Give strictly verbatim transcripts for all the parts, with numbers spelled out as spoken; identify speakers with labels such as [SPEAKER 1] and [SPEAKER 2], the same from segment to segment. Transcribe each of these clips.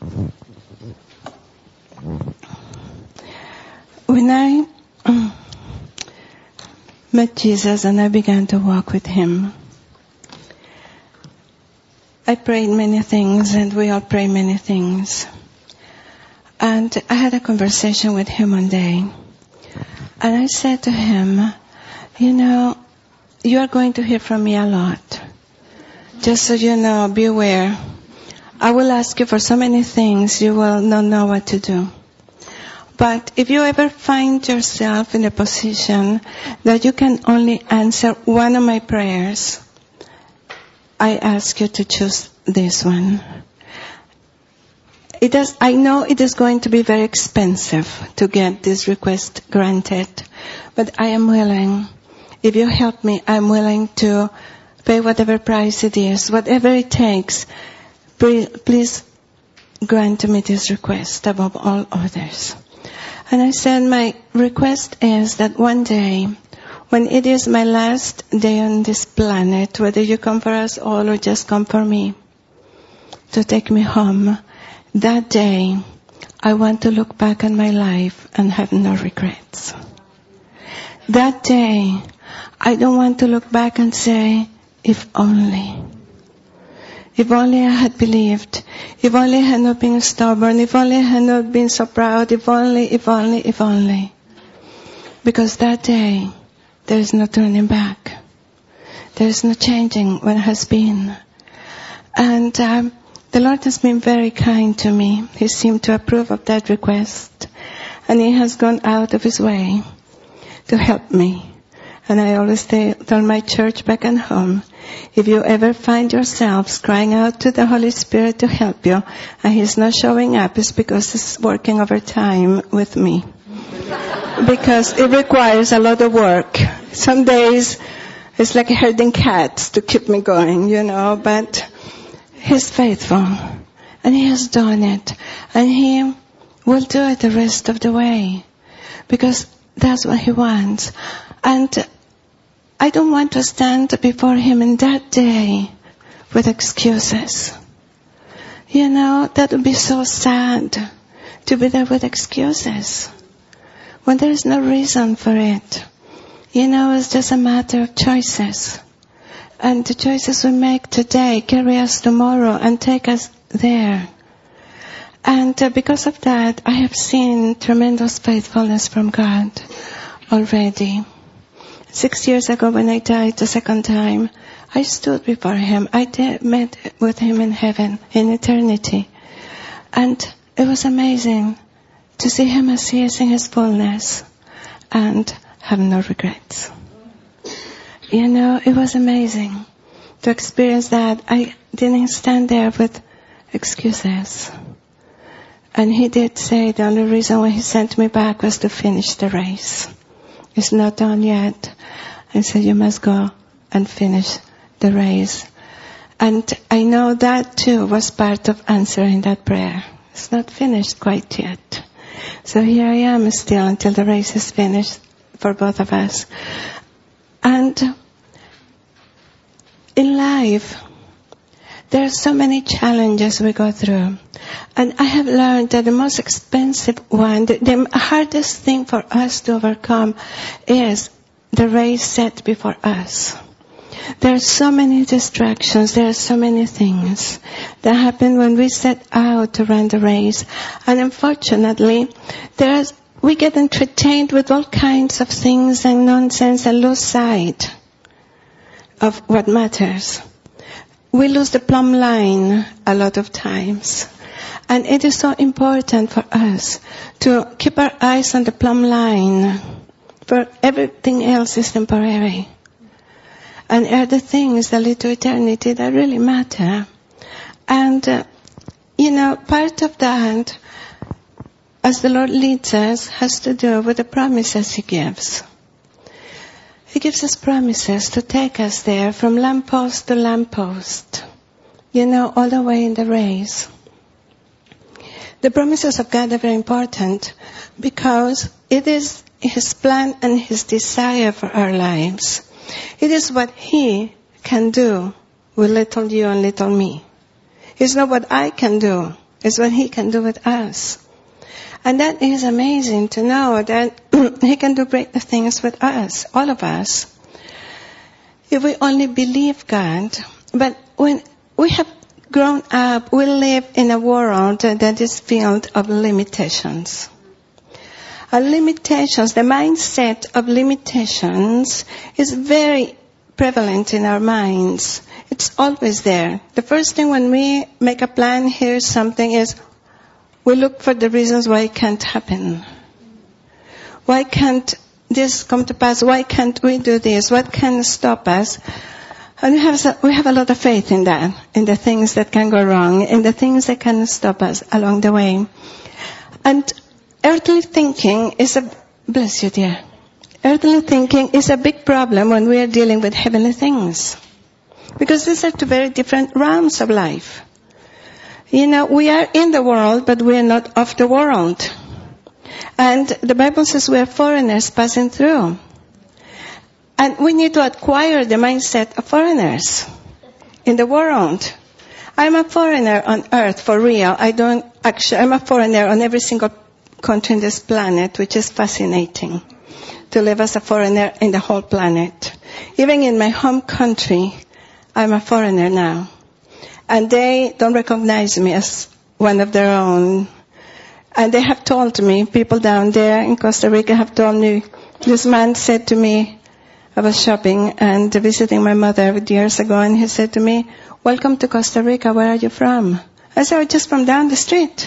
[SPEAKER 1] When I met Jesus and I began to walk with Him, I prayed many things, and we all pray many things. And I had a conversation with Him one day. And I said to Him, you know, you are going to hear from me a lot. Just so you know, be aware. I will ask you for so many things, you will not know what to do. But if you ever find yourself in a position that you can only answer one of my prayers, I ask you to choose this one. It does, I know it is going to be very expensive to get this request granted, but I am willing. If you help me, I'm willing to pay whatever price it is, whatever it takes. Please grant me this request above all others. And I said, my request is that one day, when it is my last day on this planet, whether you come for us all or just come for me, to take me home, that day, I want to look back on my life and have no regrets. That day, I don't want to look back and say, if only. If only I had believed. If only I had not been stubborn. If only I had not been so proud. If only, if only, if only. Because that day, there is no turning back. There is no changing what has been. And um, the Lord has been very kind to me. He seemed to approve of that request. And He has gone out of His way to help me. And I always tell my church back at home, if you ever find yourselves crying out to the Holy Spirit to help you, and He's not showing up, it's because He's working overtime with me. Because it requires a lot of work. Some days it's like herding cats to keep me going, you know, but He's faithful. And He has done it. And He will do it the rest of the way. Because that's what He wants. And I don't want to stand before Him in that day with excuses. You know, that would be so sad to be there with excuses when there is no reason for it. You know, it's just a matter of choices. And the choices we make today carry us tomorrow and take us there. And uh, because of that, I have seen tremendous faithfulness from God already. Six years ago when I died the second time, I stood before Him. I did, met with Him in heaven, in eternity. And it was amazing to see Him as He is in His fullness and have no regrets. You know, it was amazing to experience that. I didn't stand there with excuses. And He did say the only reason why He sent me back was to finish the race. It's not done yet. I said, you must go and finish the race. And I know that too was part of answering that prayer. It's not finished quite yet. So here I am still until the race is finished for both of us. And in life, there are so many challenges we go through. And I have learned that the most expensive one, the, the hardest thing for us to overcome is the race set before us. There are so many distractions, there are so many things that happen when we set out to run the race. And unfortunately, there's, we get entertained with all kinds of things and nonsense and lose sight of what matters. We lose the plumb line a lot of times. And it is so important for us to keep our eyes on the plumb line, for everything else is temporary. And are the things that lead to eternity that really matter. And, uh, you know, part of that, as the Lord leads us, has to do with the promises He gives. He gives us promises to take us there from lamppost to lamppost, you know, all the way in the race. The promises of God are very important because it is His plan and His desire for our lives. It is what He can do with little you and little me. It's not what I can do is what He can do with us. And that is amazing to know that He can do great things with us, all of us, if we only believe God. But when we have grown up, we live in a world that is filled of limitations. Our limitations, the mindset of limitations is very prevalent in our minds. It's always there. The first thing when we make a plan, here's something, is we look for the reasons why it can't happen. Why can't this come to pass? Why can't we do this? What can stop us? And we have, we have a lot of faith in that, in the things that can go wrong, in the things that can stop us along the way. And earthly thinking is a, bless you dear, earthly thinking is a big problem when we are dealing with heavenly things. Because these are two very different realms of life. You know, we are in the world, but we are not of the world. And the Bible says we are foreigners passing through. And we need to acquire the mindset of foreigners in the world. I'm a foreigner on earth, for real. I don't actually, I'm a foreigner on every single country in this planet, which is fascinating to live as a foreigner in the whole planet. Even in my home country, I'm a foreigner now. And they don't recognize me as one of their own. And they have told me, people down there in Costa Rica have told me, this man said to me, I was shopping and visiting my mother years ago, and he said to me, welcome to Costa Rica, where are you from? I said, oh, just from down the street.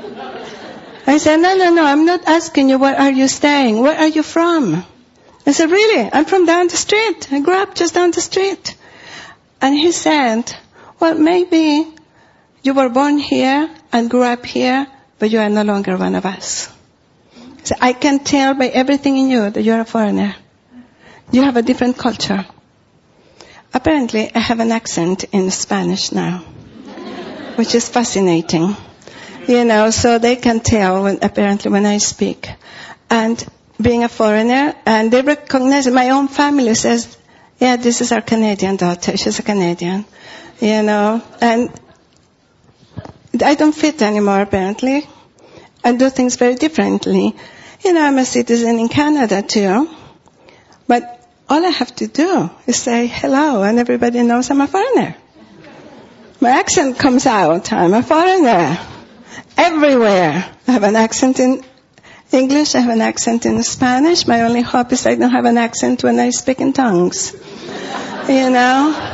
[SPEAKER 1] I said, no, no, no, I'm not asking you where are you staying, where are you from? I said, really? I'm from down the street. I grew up just down the street. And he said, well, maybe you were born here and grew up here, but you are no longer one of us. So I can tell by everything in you that you're a foreigner. You have a different culture. Apparently, I have an accent in Spanish now, which is fascinating. You know, so they can tell when, apparently when I speak. And being a foreigner, and they recognize, my own family says, yeah, this is our Canadian daughter. She's a Canadian. You know, and I don't fit anymore, apparently. I do things very differently. You know, I'm a citizen in Canada too. But all I have to do is say hello, and everybody knows I'm a foreigner. My accent comes out. I'm a foreigner. Everywhere. I have an accent in English. I have an accent in Spanish. My only hope is I don't have an accent when I speak in tongues. You know?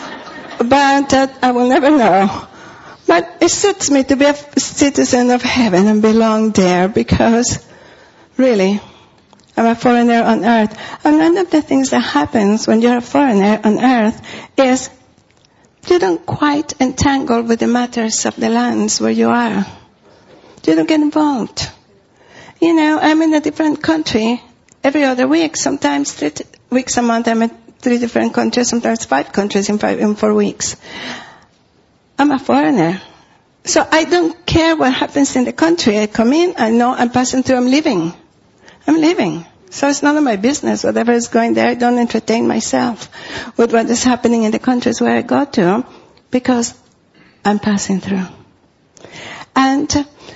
[SPEAKER 1] But uh, I will never know. But it suits me to be a citizen of heaven and belong there, because really, I'm a foreigner on earth. And one of the things that happens when you're a foreigner on earth is you don't quite entangle with the matters of the lands where you are. You don't get involved. You know, I'm in a different country every other week. Sometimes three t- weeks a month I'm in three different countries, sometimes five countries in, five, in four weeks. I'm a foreigner. So I don't care what happens in the country. I come in, I know I'm passing through, I'm leaving. I'm leaving. So it's none of my business. Whatever is going there, I don't entertain myself with what is happening in the countries where I go to, because I'm passing through. And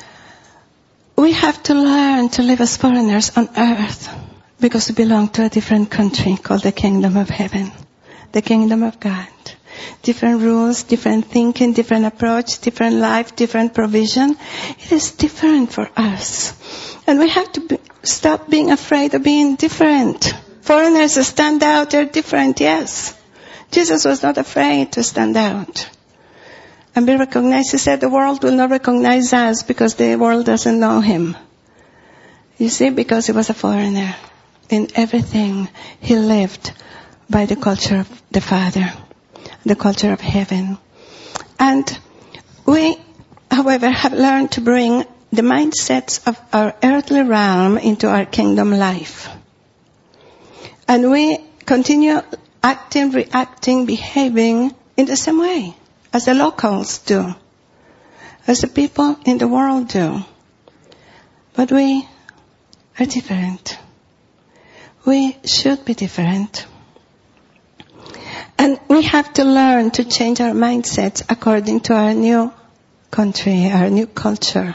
[SPEAKER 1] we have to learn to live as foreigners on earth, because we belong to a different country called the Kingdom of Heaven, the Kingdom of God. Different rules, different thinking, different approach, different life, different provision. It is different for us. And we have to be, stop being afraid of being different. Foreigners stand out, they're different, yes. Jesus was not afraid to stand out and be recognized. He said the world will not recognize us because the world doesn't know him. You see, because he was a foreigner. In everything, he lived by the culture of the Father, the culture of heaven. And we, however, have learned to bring the mindsets of our earthly realm into our kingdom life. And we continue acting, reacting, behaving in the same way as the locals do, as the people in the world do. But we are different. We should be different. And we have to learn to change our mindsets according to our new country, our new culture,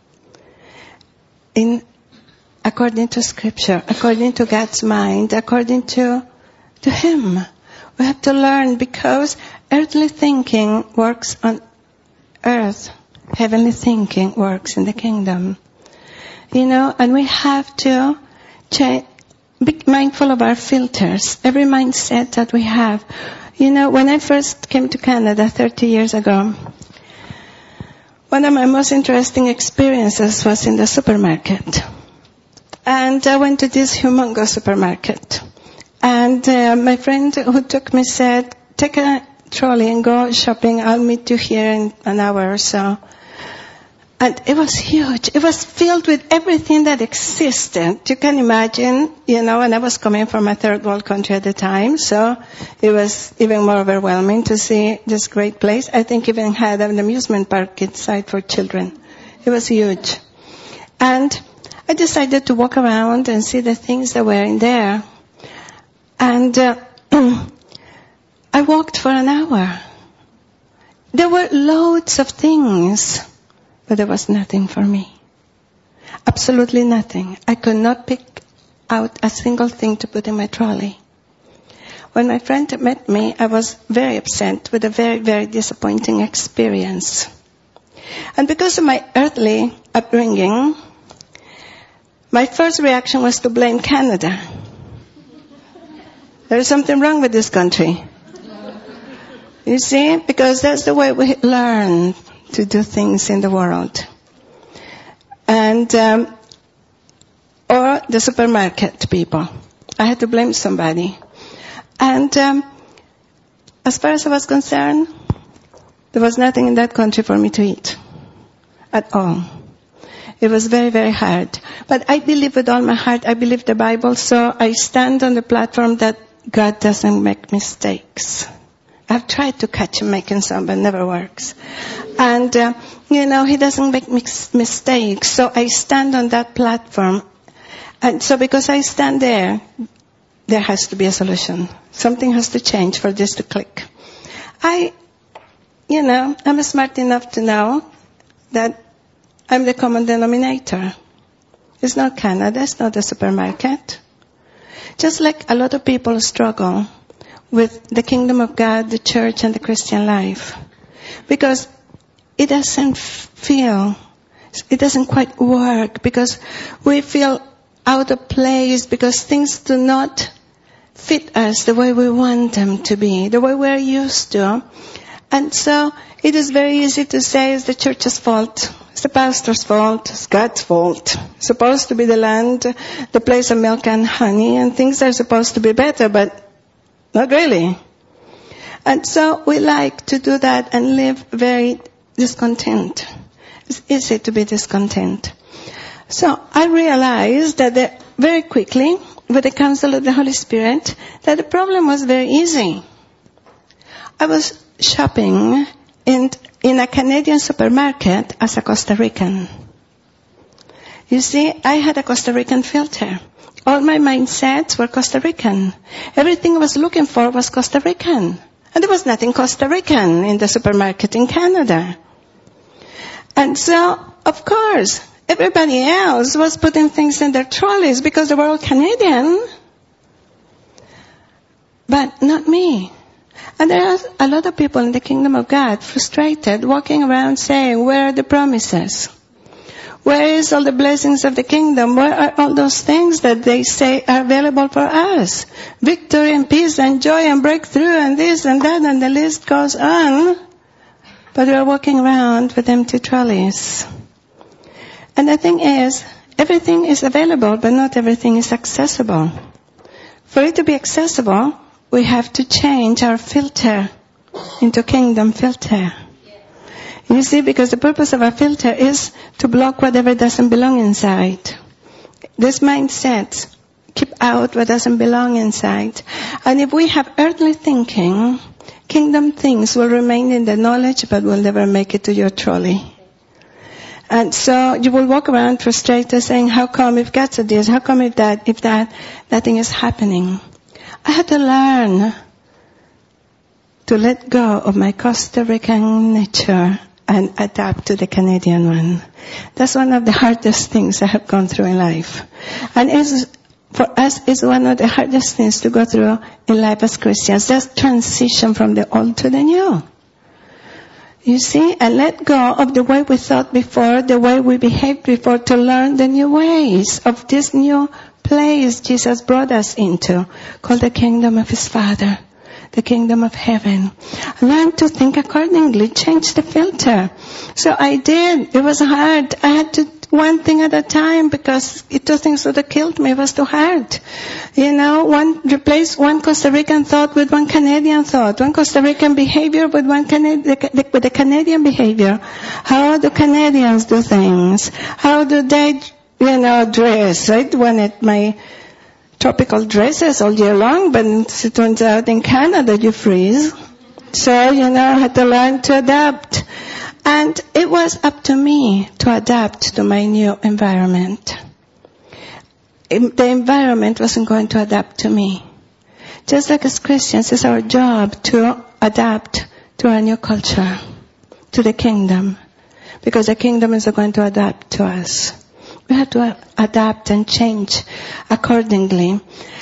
[SPEAKER 1] in according to Scripture, according to God's mind, according to to Him. We have to learn, because earthly thinking works on earth, heavenly thinking works in the kingdom. You know, and we have to change, be mindful of our filters, every mindset that we have. You know, when I first came to Canada thirty years ago, one of my most interesting experiences was in the supermarket. And I went to this humongous supermarket. And uh, my friend who took me said, take a trolley and go shopping. I'll meet you here in an hour or so. And it was huge. It was filled with everything that existed. You can imagine, you know, and I was coming from a third world country at the time, so it was even more overwhelming to see this great place. I think even had an amusement park inside for children. It was huge. And I decided to walk around and see the things that were in there. And uh, I walked for an hour. There were loads of things, but there was nothing for me. Absolutely nothing. I could not pick out a single thing to put in my trolley. When my friend met me, I was very upset with a very, very disappointing experience. And because of my earthly upbringing, my first reaction was to blame Canada. There's something wrong with this country. You see? Because that's the way we learn to do things in the world. And, um, or the supermarket people. I had to blame somebody. And, um, as far as I was concerned, there was nothing in that country for me to eat. At all. It was very, very hard. But I believe with all my heart, I believe the Bible, so I stand on the platform that God doesn't make mistakes. I've tried to catch him making some, but it never works. And, uh, you know, he doesn't make mis- mistakes. So I stand on that platform. And so because I stand there, there has to be a solution. Something has to change for this to click. I, you know, I'm smart enough to know that I'm the common denominator. It's not Canada, it's not the supermarket. Just like a lot of people struggle with the kingdom of God, the church, and the Christian life. Because it doesn't feel, it doesn't quite work, because we feel out of place, because things do not fit us the way we want them to be, the way we're used to. And so it is very easy to say it's the church's fault. It's the pastor's fault. It's God's fault. It's supposed to be the land, the place of milk and honey, and things are supposed to be better, but not really. And so we like to do that and live very discontent. It's easy to be discontent. So I realized that the, very quickly, with the counsel of the Holy Spirit, that the problem was very easy. I was shopping in in a Canadian supermarket as a Costa Rican. You see, I had a Costa Rican filter. All my mindsets were Costa Rican. Everything I was looking for was Costa Rican. And there was nothing Costa Rican in the supermarket in Canada. And so, of course, everybody else was putting things in their trolleys because they were all Canadian. But not me. And there are a lot of people in the kingdom of God frustrated, walking around saying, where are the promises? Where is all the blessings of the kingdom? Where are all those things that they say are available for us? Victory and peace and joy and breakthrough and this and that, and the list goes on. But we are walking around with empty trolleys. And the thing is, everything is available, but not everything is accessible. For it to be accessible, we have to change our filter into kingdom filter. You see, because the purpose of our filter is to block whatever doesn't belong inside. This mindset, keep out what doesn't belong inside. And if we have earthly thinking, kingdom things will remain in the knowledge, but will never make it to your trolley. And so you will walk around frustrated saying, how come if God said this, how come if that, if that, nothing is happening. I had to learn to let go of my Costa Rican nature and adapt to the Canadian one. That's one of the hardest things I have gone through in life. And it's, for us, it's one of the hardest things to go through in life as Christians. Just transition from the old to the new. You see, and let go of the way we thought before, the way we behaved before, to learn the new ways of this new place Jesus brought us into, called the kingdom of His Father, the kingdom of heaven. Learn to think accordingly, change the filter. So I did. It was hard. I had to one thing at a time, because it, two things would have killed me. It was too hard. You know, one replace one Costa Rican thought with one Canadian thought, one Costa Rican behavior with one Canadi- with the Canadian behavior. How do Canadians do things? How do they, you know, dress? I wanted my tropical dresses all year long, but it turns out in Canada you freeze. So, you know, I had to learn to adapt. And it was up to me to adapt to my new environment. The environment wasn't going to adapt to me. Just like as Christians, it's our job to adapt to our new culture, to the kingdom, because the kingdom is going to adapt to us. We have to adapt and change accordingly.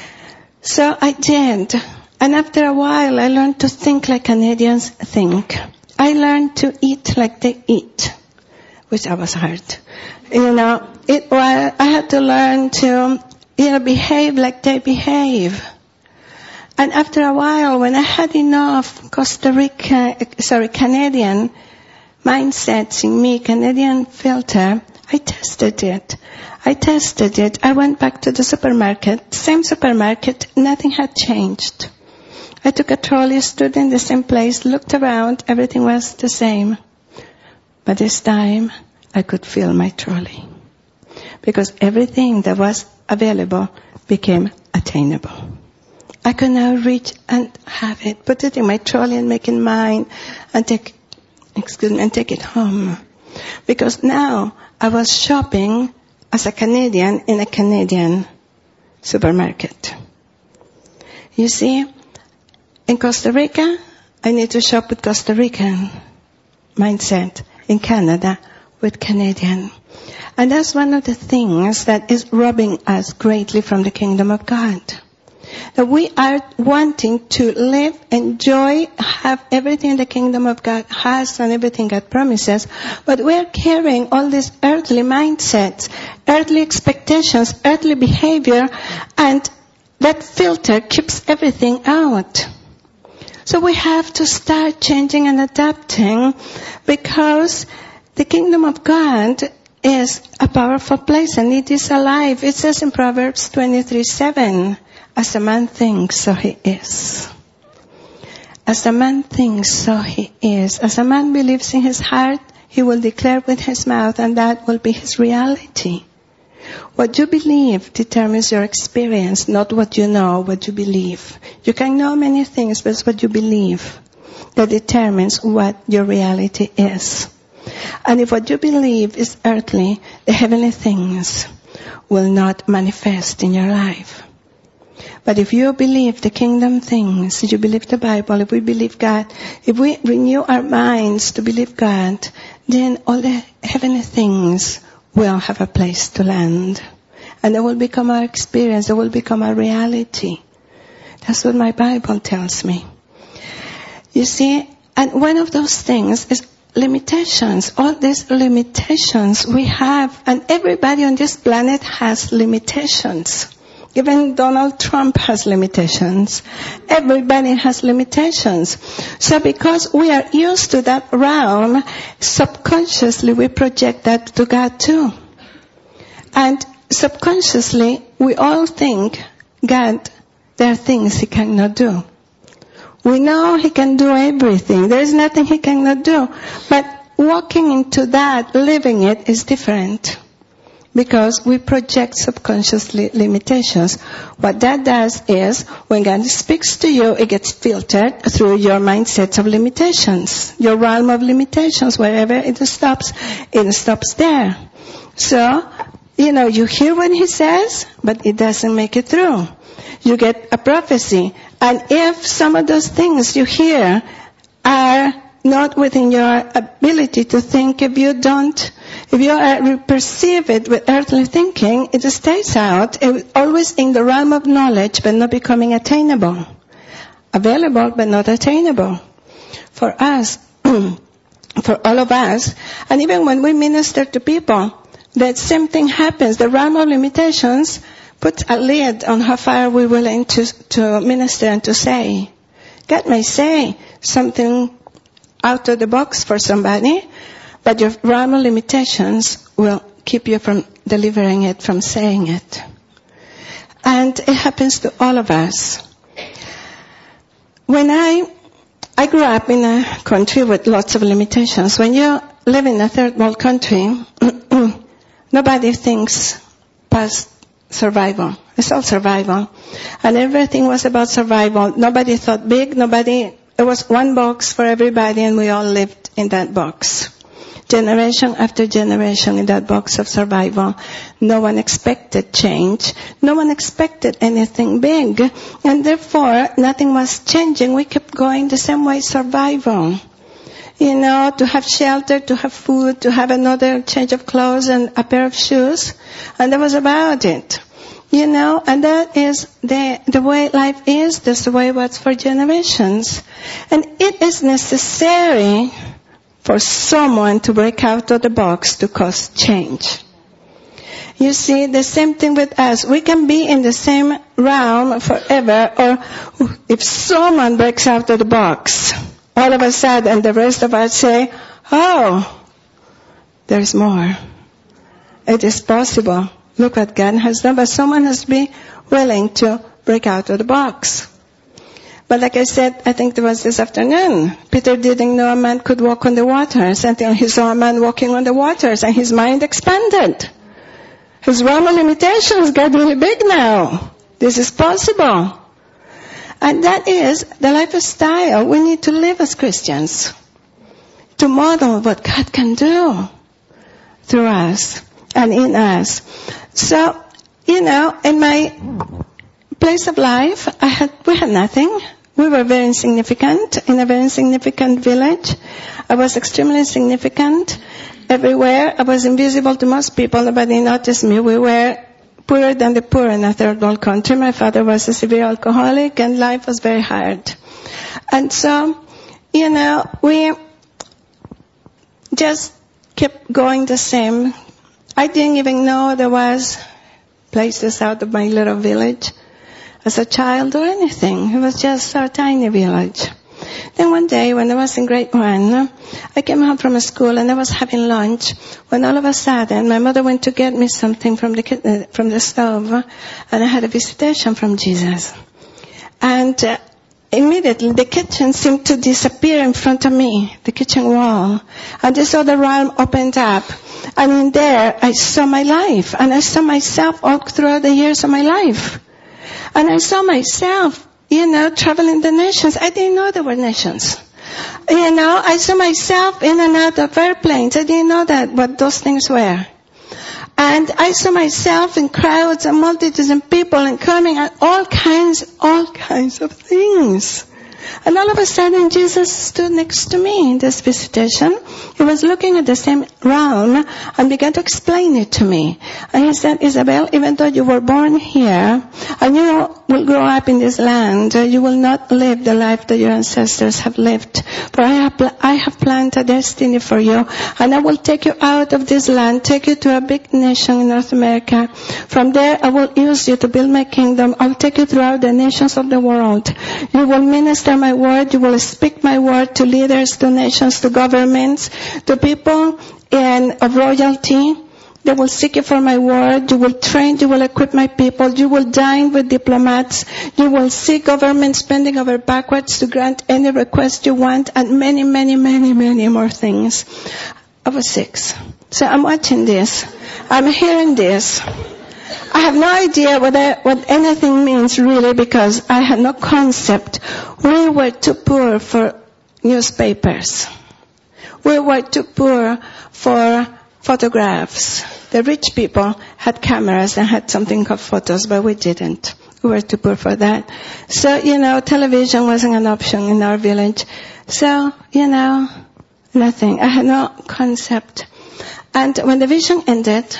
[SPEAKER 1] So I did. And after a while, I learned to think like Canadians think. I learned to eat like they eat, which I was hard. You know, it was, I had to learn to, you know, behave like they behave. And after a while, when I had enough Costa Rica, sorry, Canadian mindsets in me, Canadian filter, I tested it. I tested it. I went back to the supermarket, same supermarket, nothing had changed. I took a trolley, stood in the same place, looked around, everything was the same. But this time, I could feel my trolley. Because everything that was available became attainable. I could now reach and have it, put it in my trolley and make it mine, and take, excuse me, and take it home. Because now, I was shopping as a Canadian in a Canadian supermarket. You see, in Costa Rica, I need to shop with Costa Rican mindset. In Canada, with Canadian. And that's one of the things that is robbing us greatly from the kingdom of God. That we are wanting to live, enjoy, have everything the kingdom of God has and everything God promises, but we're carrying all these earthly mindsets, earthly expectations, earthly behavior, and that filter keeps everything out. So we have to start changing and adapting, because the kingdom of God is a powerful place and it is alive. It says in Proverbs twenty-three seven, as a man thinks, so he is. As a man thinks, so he is. As a man believes in his heart, he will declare with his mouth, and that will be his reality. What you believe determines your experience, not what you know, what you believe. You can know many things, but it's what you believe that determines what your reality is. And if what you believe is earthly, the heavenly things will not manifest in your life. But if you believe the kingdom things, if you believe the Bible, if we believe God, if we renew our minds to believe God, then all the heavenly things will have a place to land. And they will become our experience, they will become our reality. That's what my Bible tells me. You see, and one of those things is limitations. All these limitations we have, and everybody on this planet has limitations. Even Donald Trump has limitations. Everybody has limitations. So because we are used to that realm, subconsciously we project that to God too. And subconsciously we all think, God, there are things He cannot do. We know He can do everything. There is nothing He cannot do. But walking into that, living it, is different. Because we project subconsciously limitations. What that does is, when God speaks to you, it gets filtered through your mindset of limitations. Your realm of limitations, wherever it stops, it stops there. So, you know, you hear what He says, but it doesn't make it through. You get a prophecy. And if some of those things you hear are not within your ability to think, if you don't, if you are, perceive it with earthly thinking, it stays out, it, always in the realm of knowledge, but not becoming attainable. Available, but not attainable. For us, for all of us, and even when we minister to people, that same thing happens. The realm of limitations puts a lid on how far we're willing to, to minister and to say. God may say something out of the box for somebody, but your realm of limitations will keep you from delivering it, from saying it. And it happens to all of us. When I, I grew up in a country with lots of limitations. When you live in a third world country, nobody thinks past survival. It's all survival. And everything was about survival. Nobody thought big. Nobody, there was one box for everybody, and we all lived in that box. Generation after generation in that box of survival. No one expected change. No one expected anything big. And therefore, nothing was changing. We kept going the same way, survival. You know, to have shelter, to have food, to have another change of clothes and a pair of shoes. And that was about it. You know, and that is the, the way life is. That's the way it was for generations. And it is necessary for someone to break out of the box to cause change. You see, the same thing with us. We can be in the same realm forever, or if someone breaks out of the box, all of a sudden the rest of us say, oh, there's more. It is possible. Look what God has done, but someone has to be willing to break out of the box. But like I said, I think it was this afternoon, Peter didn't know a man could walk on the waters until he saw a man walking on the waters, and his mind expanded. His realm of limitations got really big now. This is possible. And that is the lifestyle we need to live as Christians, to model what God can do through us and in us. So, you know, in my place of life, I had, we had nothing. We were very insignificant, in a very insignificant village. I was extremely insignificant everywhere. I was invisible to most people. Nobody noticed me. We were poorer than the poor in a third world country. My father was a severe alcoholic, and life was very hard. And so, you know, we just kept going the same. I didn't even know there was places out of my little village as a child or anything. It was just a tiny village. Then one day when I was in grade one, I came home from school and I was having lunch when all of a sudden my mother went to get me something from the uh, from the stove, and I had a visitation from Jesus. And uh, immediately the kitchen seemed to disappear in front of me, the kitchen wall. And this other realm opened up. And in there I saw my life, and I saw myself all throughout the years of my life. And I saw myself, you know, traveling the nations. I didn't know there were nations. You know, I saw myself in and out of airplanes. I didn't know that, what those things were. And I saw myself in crowds and multitudes and people and coming and all kinds, all kinds of things. And all of a sudden Jesus stood next to me in this visitation. He was looking at the same realm and began to explain it to me. And he said, Isabel, even though you were born here and you will grow up in this land, you will not live the life that your ancestors have lived. For I have, pl- I have planned a destiny for you, and I will take you out of this land, take you to a big nation in North America. From there I will use you to build my kingdom. I'll take you throughout the nations of the world. You will minister my word, you will speak my word to leaders, to nations, to governments, to people in, of royalty. They will seek you for my word. You will train, you will equip my people. You will dine with diplomats. You will see governments bending over backwards to grant any request you want, and many, many, many, many more things. I was six. So I'm watching this. I'm hearing this. I have no idea what, I, what anything means really, because I had no concept. We were too poor for newspapers. We were too poor for photographs. The rich people had cameras and had something called photos, but we didn't. We were too poor for that. So, you know, television wasn't an option in our village. So, you know, nothing. I had no concept. And when the vision ended,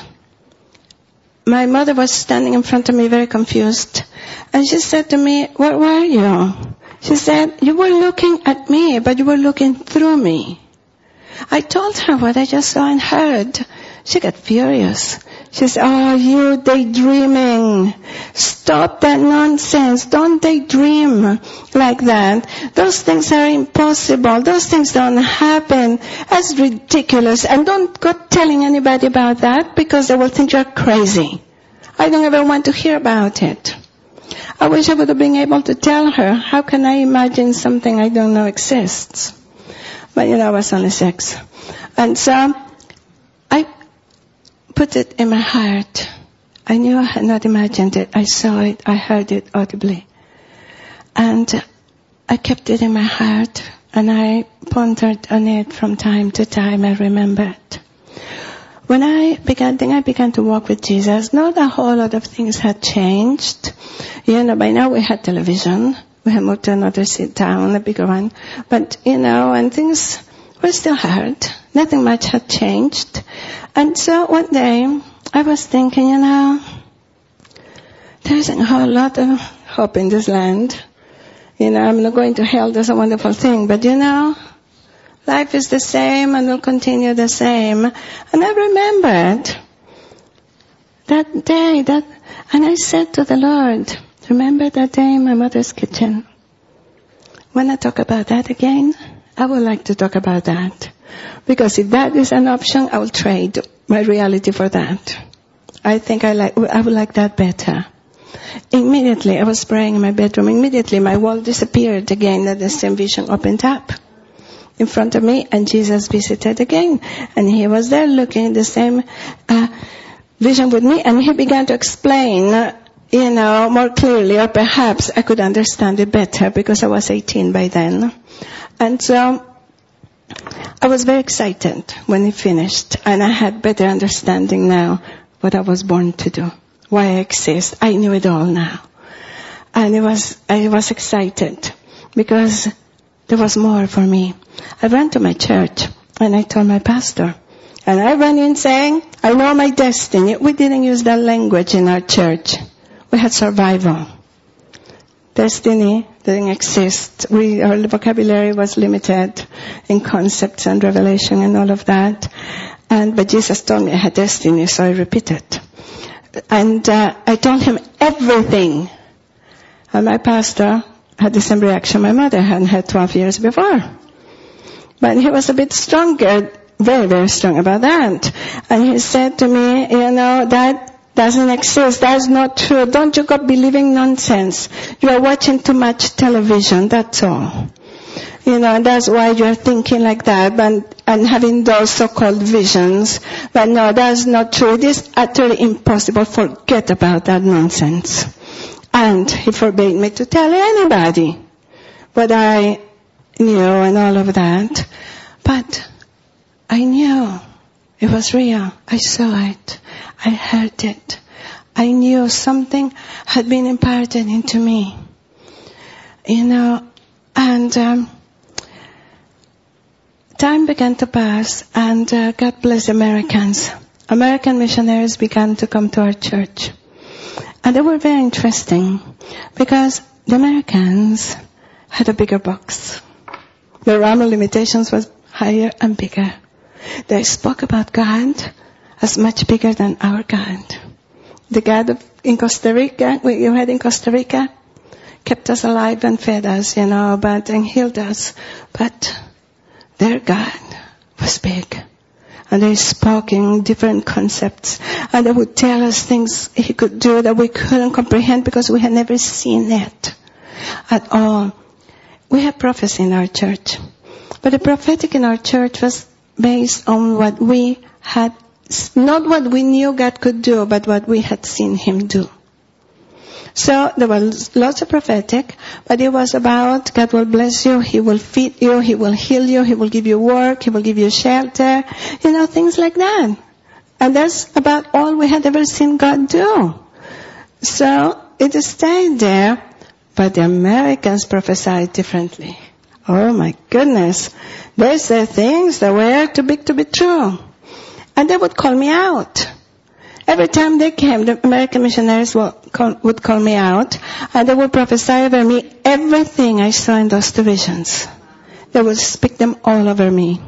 [SPEAKER 1] my mother was standing in front of me very confused. And she said to me, where were you? She said, you were looking at me, but you were looking through me. I told her what I just saw and heard. She got furious. She said, oh, you daydreaming. Stop that nonsense. Don't daydream like that. Those things are impossible. Those things don't happen. That's ridiculous. And don't go telling anybody about that because they will think you're crazy. I don't ever want to hear about it. I wish I would have been able to tell her, how can I imagine something I don't know exists? But, you know, I was only six. And so I put it in my heart. I knew I had not imagined it. I saw it. I heard it audibly. And I kept it in my heart. And I pondered on it from time to time. I remembered. When I began, then I began to walk with Jesus. Not a whole lot of things had changed. You know, by now we had television. We had moved to another town, a bigger one. But, you know, and things were still hard. Nothing much had changed. And so one day, I was thinking, you know, there isn't a whole lot of hope in this land. You know, I'm not going to hell, that's a wonderful thing. But, you know, life is the same and will continue the same. And I remembered that day, that, and I said to the Lord, remember that day in my mother's kitchen? When I talk about that again, I would like to talk about that. Because if that is an option, I will trade my reality for that. I think I like, I would like that better. Immediately, I was praying in my bedroom. Immediately, my wall disappeared again, and the same vision opened up in front of me, and Jesus visited again. And he was there looking at the same uh, vision with me, and he began to explain, uh, you know, more clearly, or perhaps I could understand it better because I was eighteen by then. And so I was very excited when he finished, and I had better understanding now what I was born to do, why I exist. I knew it all now. And it was, I was excited because there was more for me. I ran to my church and I told my pastor, and I ran in saying, I know my destiny. We didn't use that language in our church. We had survival. Destiny didn't exist. We, our vocabulary was limited in concepts and revelation and all of that. And, but Jesus told me I had destiny, so I repeated. And, uh, I told him everything. And my pastor had the same reaction my mother had had twelve years before. But he was a bit stronger, very, very strong about that. And he said to me, you know, that doesn't exist. That's not true. Don't you go believing nonsense. You are watching too much television, that's all. You know, and that's why you're thinking like that and, and having those so-called visions. But no, that's not true. It is utterly impossible. Forget about that nonsense. And he forbade me to tell anybody what I knew and all of that. But I knew it was real. I saw it. I heard it. I knew something had been imparted into me. You know, and um, time began to pass, and uh, God bless Americans. American missionaries began to come to our church. And they were very interesting because the Americans had a bigger box. The realm of limitations was higher and bigger. They spoke about God as much bigger than our God. The God of, in Costa Rica, we you had in Costa Rica, kept us alive and fed us, you know, but and healed us. But their God was big. And they spoke in different concepts. And they would tell us things he could do that we couldn't comprehend because we had never seen it at all. We had prophecy in our church. But the prophetic in our church was based on what we had, not what we knew God could do, but what we had seen him do. So there was lots of prophetic, but it was about God will bless you, he will feed you, he will heal you, he will give you work, he will give you shelter, you know, things like that. And that's about all we had ever seen God do. So it stayed there, but the Americans prophesied differently. Oh my goodness. They said things that were too big to be true. And they would call me out. Every time they came, the American missionaries would call, would call me out, and they would prophesy over me everything I saw in those two visions. They would speak them all over me.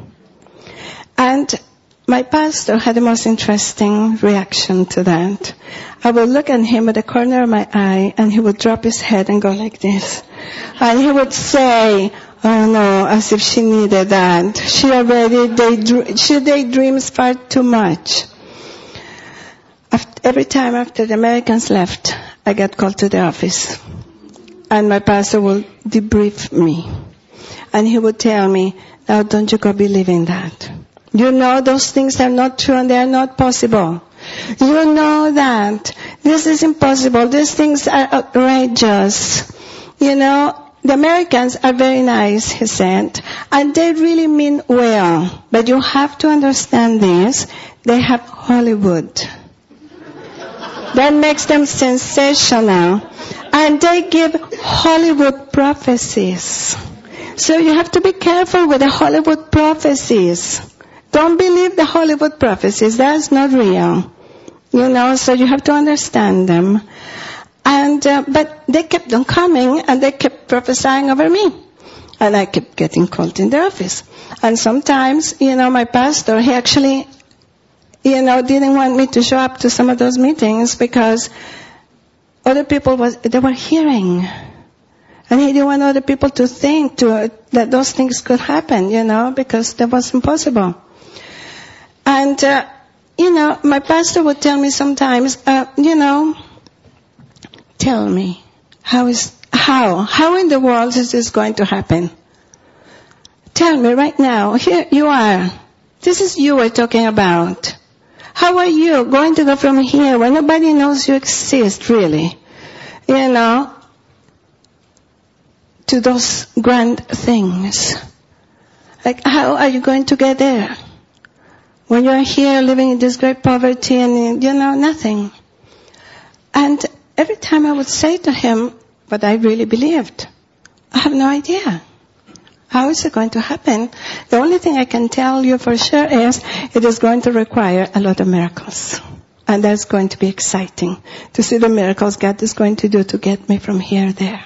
[SPEAKER 1] And my pastor had the most interesting reaction to that. I would look at him with the corner of my eye, and he would drop his head and go like this. And he would say, oh no, as if she needed that. She already, daydream, she daydreams far too much. After, every time after the Americans left, I got called to the office. And my pastor would debrief me. And he would tell me, now don't you go believing that. You know those things are not true and they are not possible. You know that this is impossible. These things are outrageous. You know, the Americans are very nice, he said, and they really mean well. But you have to understand this. They have Hollywood. That makes them sensational. And they give Hollywood prophecies. So you have to be careful with the Hollywood prophecies. Don't believe the Hollywood prophecies. That's not real. You know, so you have to understand them. And, uh, but they kept on coming and they kept prophesying over me. And I kept getting called in the office. And sometimes, you know, my pastor, he actually, you know, didn't want me to show up to some of those meetings because other people was, they were hearing. And he didn't want other people to think to, uh, that those things could happen, you know, because that was impossible. And, uh, you know, my pastor would tell me sometimes, uh, you know, tell me, how is, how, how in the world is this going to happen? Tell me right now, here you are. This is you we're talking about. How are you going to go from here where nobody knows you exist, really? You know, to those grand things. Like, how are you going to get there? When you're here living in this great poverty and, you know, nothing. And every time I would say to him what I really believed, I have no idea. How is it going to happen? The only thing I can tell you for sure is it is going to require a lot of miracles. And that's going to be exciting to see the miracles God is going to do to get me from here there.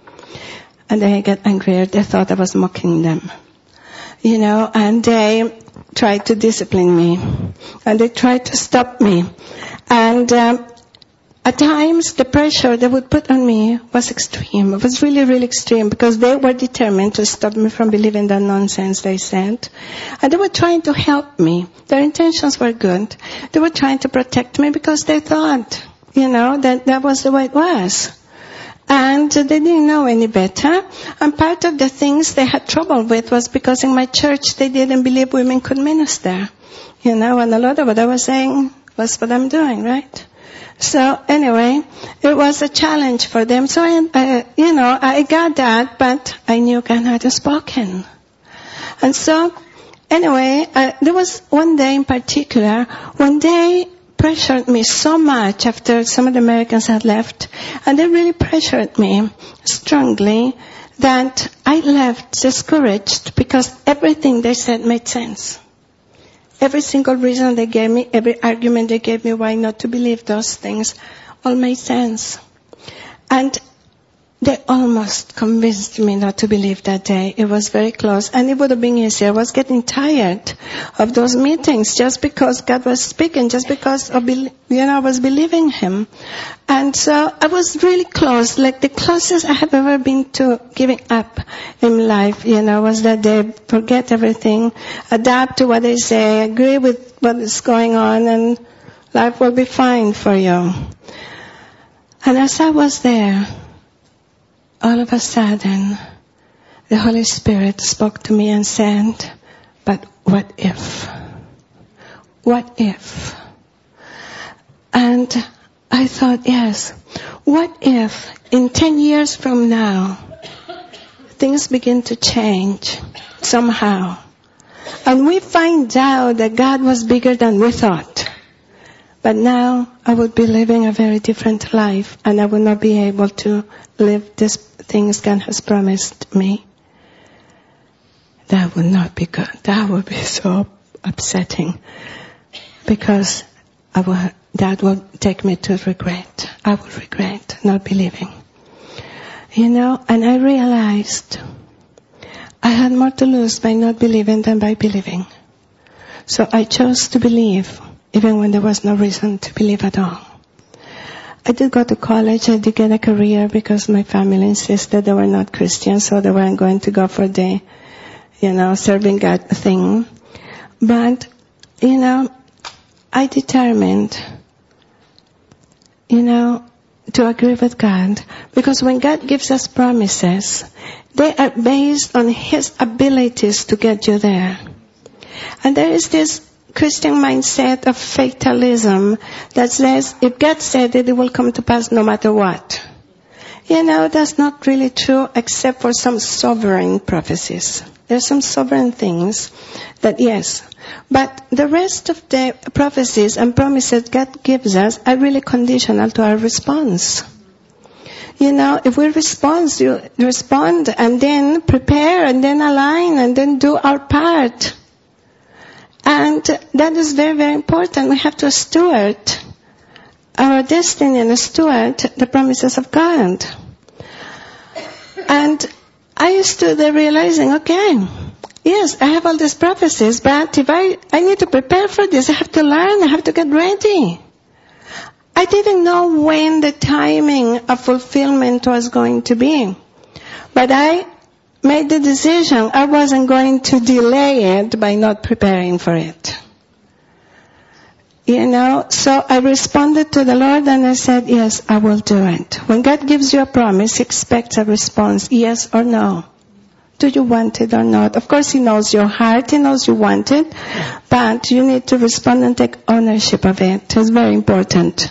[SPEAKER 1] And they get angry. They thought I was mocking them. You know, and they tried to discipline me. And they tried to stop me. And um, at times, the pressure they would put on me was extreme. It was really, really extreme because they were determined to stop me from believing that nonsense they said. And they were trying to help me. Their intentions were good. They were trying to protect me because they thought, you know, that that was the way it was. And they didn't know any better. And part of the things they had trouble with was because in my church they didn't believe women could minister. You know, and a lot of what I was saying was what I'm doing, right? So anyway, it was a challenge for them. So, I, uh, you know, I got that, but I knew God had spoken. And so, anyway, uh, there was one day in particular when they pressured me so much after some of the Americans had left, and they really pressured me strongly that I left discouraged because everything they said made sense. Every single reason they gave me, every argument they gave me why not to believe those things, all made sense. And they almost convinced me not to believe that day. It was very close. And it would have been easier. I was getting tired of those meetings just because God was speaking, just because of, you know, I was believing Him. And so I was really close, like the closest I have ever been to giving up in life, you know, was that day. Forget everything, adapt to what they say, agree with what is going on, and life will be fine for you. And as I was there, all of a sudden, the Holy Spirit spoke to me and said, but what if? What if? And I thought, yes, what if in ten years from now, things begin to change somehow, and we find out that God was bigger than we thought. But now I would be living a very different life, and I would not be able to live these things God has promised me. That would not be good. That would be so upsetting, because I will, that will take me to regret. I will regret not believing. You know, and I realized I had more to lose by not believing than by believing. So I chose to believe, even when there was no reason to believe at all. I did go to college. I did get a career because my family insisted they were not Christians, so they weren't going to go for the, you know, serving God thing. But, you know, I determined, you know, to agree with God. Because when God gives us promises, they are based on His abilities to get you there. And there is this Christian mindset of fatalism that says, if God said it, it will come to pass no matter what. You know, that's not really true except for some sovereign prophecies. There are some sovereign things that, yes. But the rest of the prophecies and promises God gives us are really conditional to our response. You know, if we respond, you respond and then prepare and then align and then do our part. And that is very, very important. We have to steward our destiny and steward the promises of God. And I stood there realizing, okay, yes, I have all these prophecies, but if I, I need to prepare for this, I have to learn, I have to get ready. I didn't know when the timing of fulfillment was going to be. But I made the decision I wasn't going to delay it by not preparing for it. You know, so I responded to the Lord and I said, yes, I will do it. When God gives you a promise, He expects a response, yes or no. Do you want it or not? Of course, He knows your heart, He knows you want it, but you need to respond and take ownership of it. It's very important.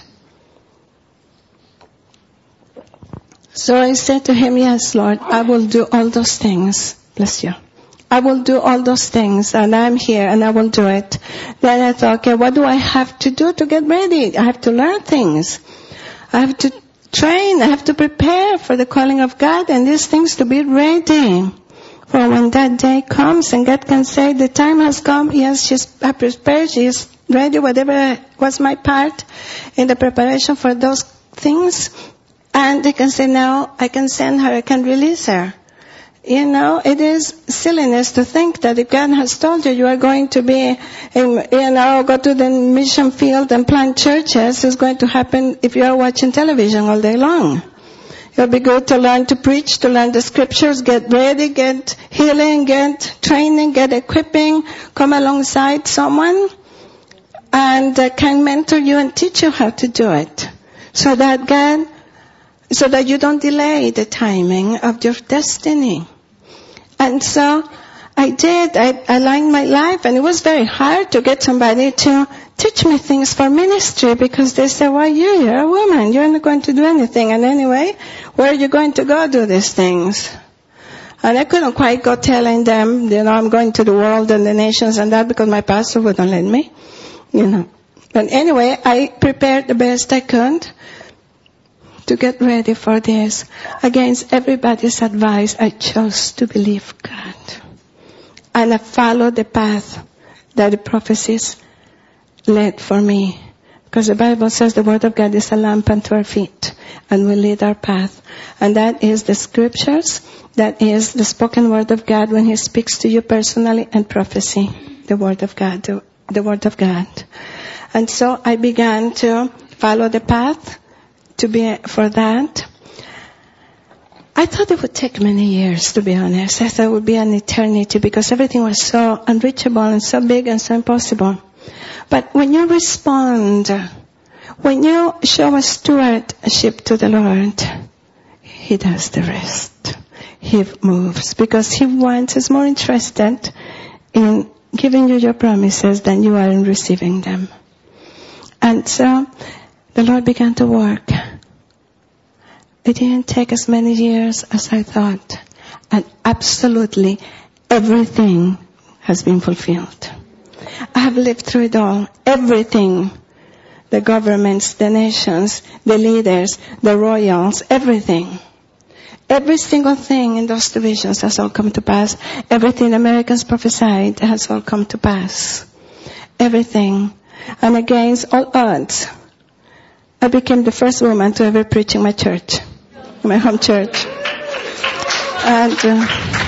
[SPEAKER 1] So I said to Him, yes, Lord, I will do all those things. Bless you. I will do all those things, and I'm here, and I will do it. Then I thought, okay, what do I have to do to get ready? I have to learn things. I have to train. I have to prepare for the calling of God, and these things to be ready for when that day comes, and God can say, the time has come. Yes, she's prepared. She is ready. Whatever was my part in the preparation for those things. And they can say, now I can send her, I can release her. You know, it is silliness to think that if God has told you you are going to be, in, you know, go to the mission field and plant churches, it's going to happen if you are watching television all day long. It'll be good to learn to preach, to learn the scriptures, get ready, get healing, get training, get equipping, come alongside someone and uh, can mentor you and teach you how to do it. So that God So that you don't delay the timing of your destiny. And so I did. I aligned my life, and it was very hard to get somebody to teach me things for ministry, because they say, why you? You're a woman. You're not going to do anything. And anyway, where are you going to go do these things? And I couldn't quite go telling them, you know, I'm going to the world and the nations and that, because my pastor wouldn't let me, you know. But anyway, I prepared the best I could to get ready for this. Against everybody's advice, I chose to believe God. And I followed the path that the prophecies led for me. Because the Bible says the Word of God is a lamp unto our feet and will lead our path. And that is the scriptures, that is the spoken Word of God when He speaks to you personally, and prophecy, the Word of God, the, the Word of God. And so I began to follow the path to be for that. I thought it would take many years, to be honest. I thought it would be an eternity, because everything was so unreachable and so big and so impossible. But when you respond, when you show a stewardship to the Lord, He does the rest. He moves, because He wants, is more interested in giving you your promises than you are in receiving them. And so the Lord began to work. It didn't take as many years as I thought. And absolutely everything has been fulfilled. I have lived through it all. Everything the governments, the nations, the leaders, the royals, everything. Every single thing in those divisions has all come to pass. Everything Americans prophesied has all come to pass. Everything. And against all odds, I became the first woman to ever preach in my church, in my home church. And uh,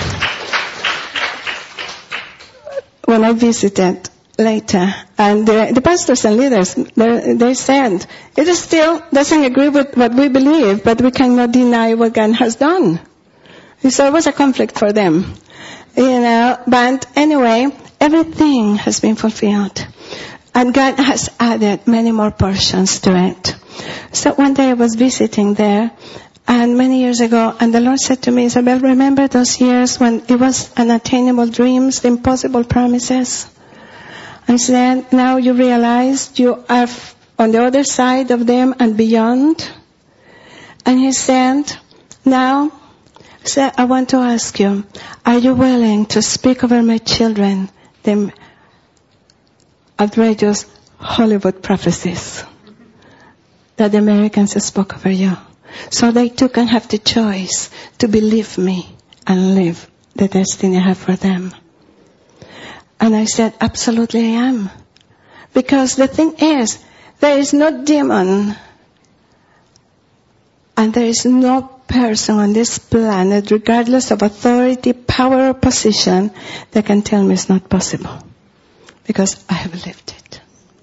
[SPEAKER 1] when I visited later, and the, the pastors and leaders, they, they said, it is still doesn't agree with what we believe, but we cannot deny what God has done. So it was a conflict for them. You know, but anyway, everything has been fulfilled. And God has added many more portions to it. So one day I was visiting there, and many years ago, and the Lord said to me, Isabel, remember those years when it was unattainable dreams, the impossible promises? I said, now you realize you are on the other side of them and beyond. And he said, now, sir, I want to ask you, are you willing to speak over my children the outrageous Hollywood prophecies that the Americans spoke over you? So they too can have the choice to believe me and live the destiny I have for them. And I said, absolutely I am. Because the thing is, there is no demon and there is no person on this planet, regardless of authority, power, or position, that can tell me it's not possible. Because I have lived it.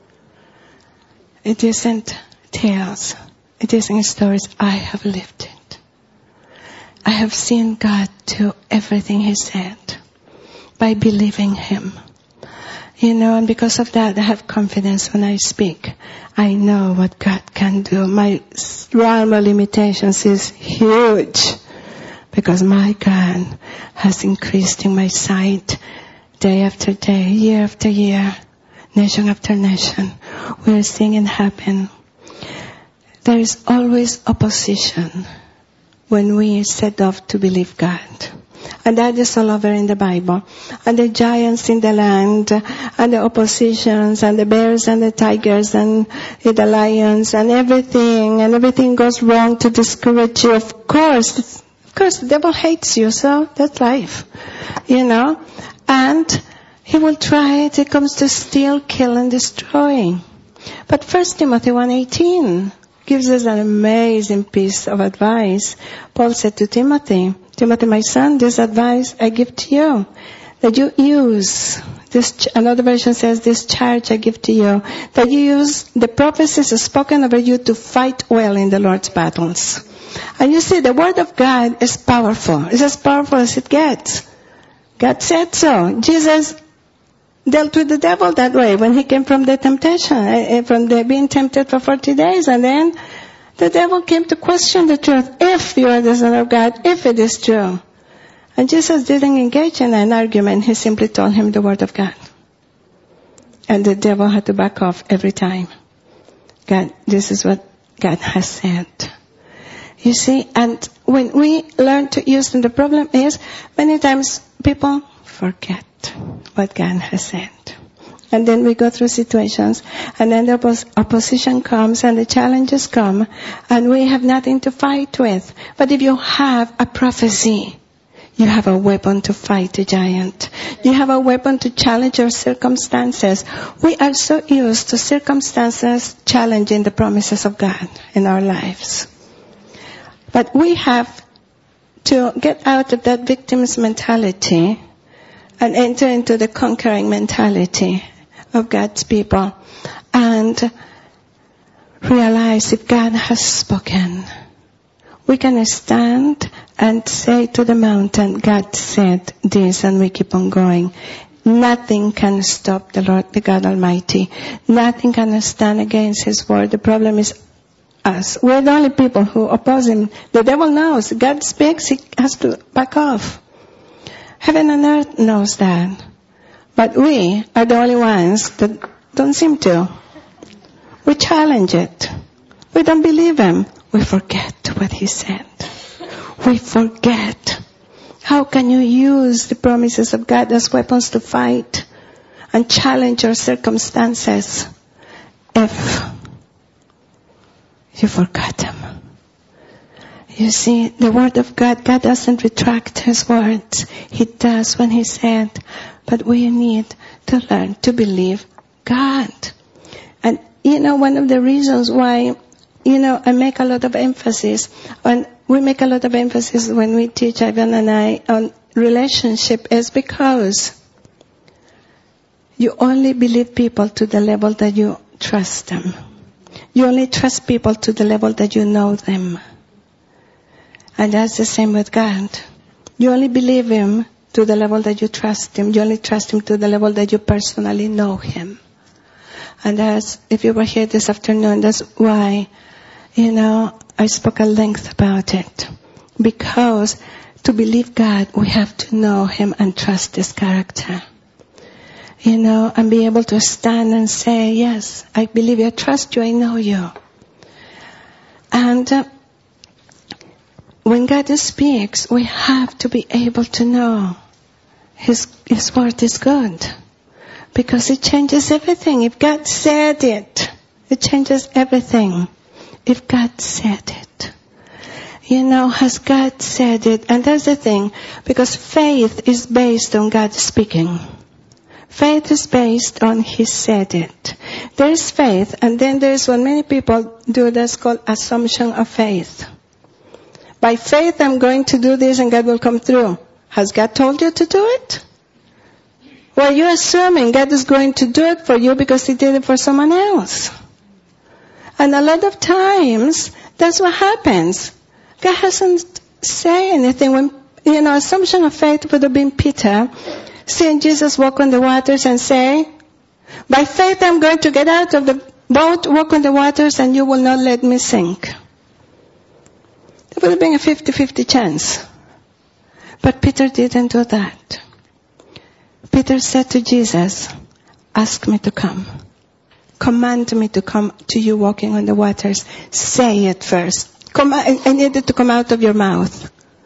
[SPEAKER 1] It isn't tales. It isn't stories. I have lived it. I have seen God do everything He said by believing Him. You know, and because of that, I have confidence when I speak. I know what God can do. My realm of limitations is huge because my God has increased in my sight day after day, year after year, nation after nation. We are seeing it happen. There is always opposition when we set off to believe God. And that is all over in the Bible. And the giants in the land, and the oppositions, and the bears and the tigers, and the lions, and everything, and everything goes wrong to discourage you. Of course, of course, the devil hates you, so that's life. You know? And he will try it. It comes to steal, kill, and destroy. But First Timothy one eighteen gives us an amazing piece of advice. Paul said to Timothy, Timothy, my son, this advice I give to you, that you use, this, another version says, this charge I give to you, that you use the prophecies spoken over you to fight well in the Lord's battles. And you see, the Word of God is powerful. It's as powerful as it gets. God said so. Jesus dealt with the devil that way when he came from the temptation, from the being tempted for forty days, and then the devil came to question the truth, if you are the Son of God, if it is true. And Jesus didn't engage in an argument. He simply told him the Word of God. And the devil had to back off every time. God, this is what God has said. You see, and when we learn to use them, the problem is many times people forget what God has said. And then we go through situations, and then the oppos- opposition comes, and the challenges come, and we have nothing to fight with. But if you have a prophecy, you have a weapon to fight a giant. You have a weapon to challenge your circumstances. We are so used to circumstances challenging the promises of God in our lives. But we have to get out of that victim's mentality and enter into the conquering mentality of God's people, and realize if God has spoken, we can stand and say to the mountain, God said this, and we keep on going. Nothing can stop the Lord, the God Almighty. Nothing can stand against His word. The problem is us. We're the only people who oppose Him. The devil knows. God speaks, he has to back off. Heaven and earth knows that. But we are the only ones that don't seem to. We challenge it. We don't believe Him. We forget what He said. We forget. How can you use the promises of God as weapons to fight and challenge your circumstances if you forgot them. You see, the word of God, God doesn't retract his words. He does when he said, but we need to learn to believe God. And, you know, one of the reasons why, you know, I make a lot of emphasis on, we make a lot of emphasis when we teach, Ivan and I, on relationship is because you only believe people to the level that you trust them. You only trust people to the level that you know them. And that's the same with God. You only believe him to the level that you trust him. You only trust him to the level that you personally know him. And that's, if you were here this afternoon, that's why, you know, I spoke at length about it. Because to believe God, we have to know him and trust his character. You know, and be able to stand and say, yes, I believe you, I trust you, I know you. And uh, when God speaks, we have to be able to know His, His word is good. Because it changes everything. If God said it, it changes everything. If God said it. You know, has God said it? And that's the thing. Because faith is based on God speaking. Faith is based on He said it. There is faith, and then there is what many people do that's called assumption of faith. By faith, I'm going to do this and God will come through. Has God told you to do it? Well, you're assuming God is going to do it for you because He did it for someone else. And a lot of times, that's what happens. God hasn't said anything. When, you know, assumption of faith would have been Peter seeing Jesus walk on the waters and say, by faith I'm going to get out of the boat, walk on the waters, and you will not let me sink. It would have been a fifty-fifty chance. But Peter didn't do that. Peter said to Jesus, ask me to come. Command me to come to you walking on the waters. Say it first. Come, I, I need it to come out of your mouth.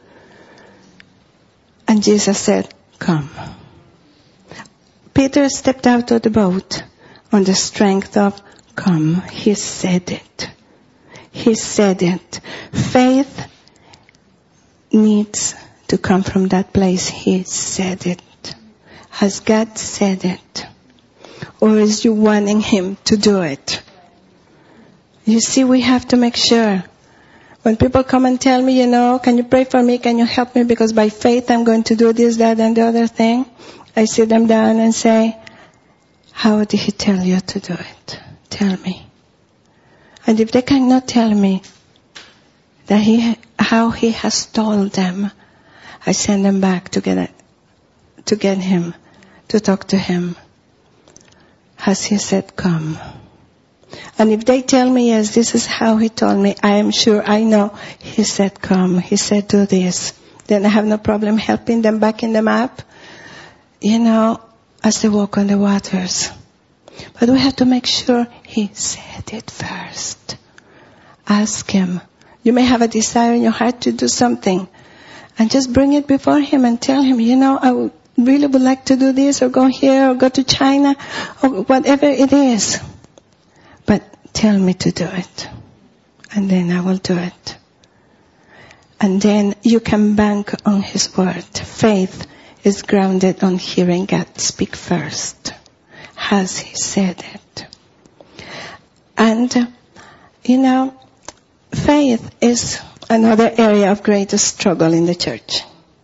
[SPEAKER 1] And Jesus said, come. Peter stepped out of the boat on the strength of come. He said it. He said it. Faith needs to come from that place. He said it. Has God said it? Or is you wanting Him to do it? You see, we have to make sure. When people come and tell me, you know, can you pray for me? Can you help me? Because by faith I'm going to do this, that, and the other thing. I sit them down and say, how did He tell you to do it? Tell me. And if they cannot tell me that he, how He has told them, I send them back to get, to get Him, to talk to Him. Has He said, come? And if they tell me, yes, this is how He told me, I am sure, I know, He said, come. He said, do this. Then I have no problem helping them, backing them up, you know, as they walk on the waters. But we have to make sure He said it first. Ask Him. You may have a desire in your heart to do something. And just bring it before Him and tell Him, you know, I would, really would like to do this, or go here, or go to China, or whatever it is. But tell me to do it. And then I will do it. And then you can bank on His word. Faith is grounded on hearing God speak first. Has He said it? And, uh, you know, faith is another area of great struggle in the church.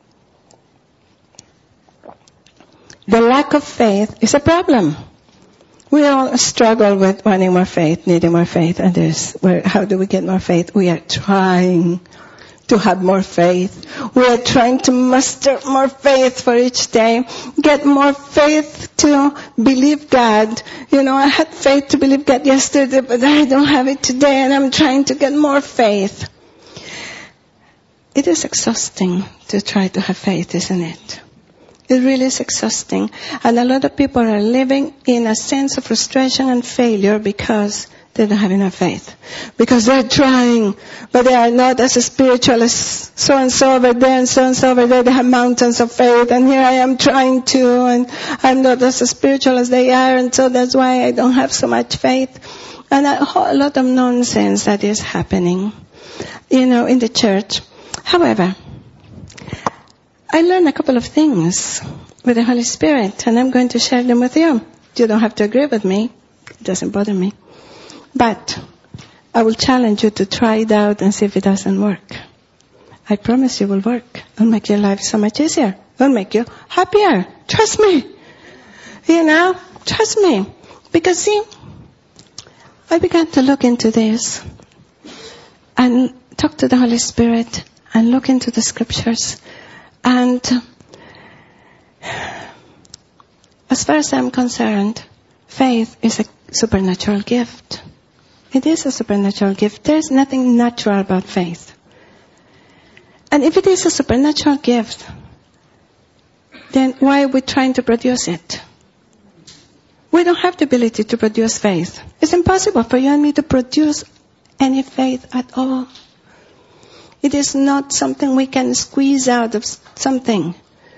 [SPEAKER 1] The lack of faith is a problem. We all struggle with wanting more faith, needing more faith, and there's, where, how do we get more faith? We are trying to have more faith. We are trying to muster more faith for each day. Get more faith to believe God. You know, I had faith to believe God yesterday, but I don't have it today, and I'm trying to get more faith. It is exhausting to try to have faith, isn't it? It really is exhausting. And a lot of people are living in a sense of frustration and failure because They don't have enough faith. Because they're trying, but they are not as spiritual as so-and-so over there and so-and-so over there. They have mountains of faith, and here I am trying to, and I'm not as spiritual as they are, and so that's why I don't have so much faith. And a whole lot of nonsense that is happening, you know, in the church. However, I learned a couple of things with the Holy Spirit, and I'm going to share them with you. You don't have to agree with me. It doesn't bother me. But I will challenge you to try it out and see if it doesn't work. I promise you it will work. It'll make your life so much easier. It'll make you happier. Trust me. You know, trust me. Because see, I began to look into this and talk to the Holy Spirit and look into the scriptures. And as far as I'm concerned, faith is a supernatural gift. It is a supernatural gift. There is nothing natural about faith. And if it is a supernatural gift, then why are we trying to produce it? We don't have the ability to produce faith. It's impossible for you and me to produce any faith at all. It is not something we can squeeze out of something.